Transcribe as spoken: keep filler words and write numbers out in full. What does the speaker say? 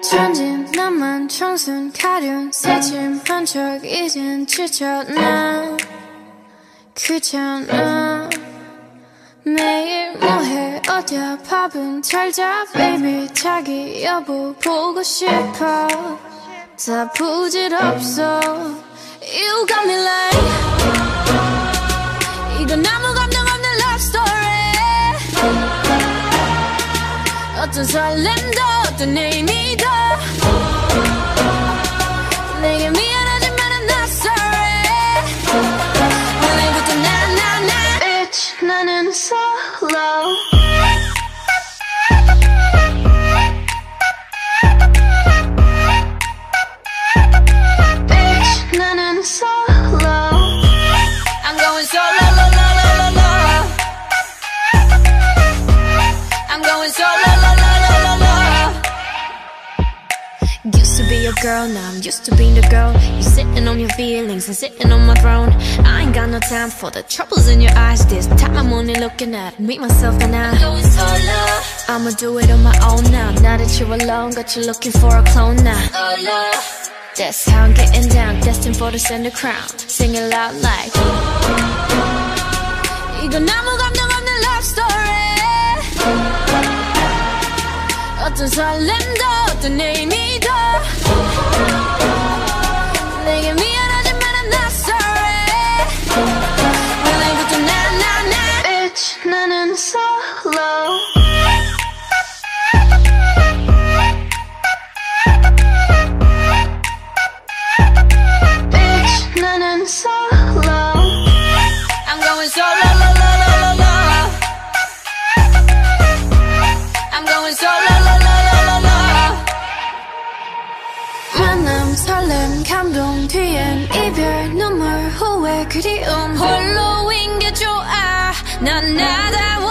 천진 나만 청순 가련 새침한 척 이젠 지쳤나 귀찮아 매일 뭐해 어디야 밥은 잘자 baby 자기 여보 보고 싶어 다 부질없어 You got me like 이건 아무 감정 없는 love story 어떤 설렘도 어떤 의미도 내게 미안하지만 I'm not sorry 오늘부터 나 나 나 Bitch 나는 solo Bitch 나는 solo I'm going solo lo lo lo lo lo I'm going solo lo lo lo lo lo Used to be your girl, now I'm used to being the girl. You sitting on your feelings and sitting on my throne. I ain't got no time for the troubles in your eyes. This time I'm only looking at me, myself and I. I'm going solo. I'ma do it on my own now. Now that you're alone, got you looking for a clone now. Solo. That's how I'm getting down, destined for the center crown. Sing it loud like 이건 아무 감정 없는 love story 어떤 설렘도 어떤 의미도 내게 미안하지만 I'm not sorry 오늘부터 나 나 나 Bitch 나는 solo Bitch 나는 solo I'm going solo lo lo lo lo lo I'm going solo lo lo lo lo lo 만남 설렘 감동 뒤엔 이별 눈물 후회 그리움 홀로인 게 좋아 난 나다워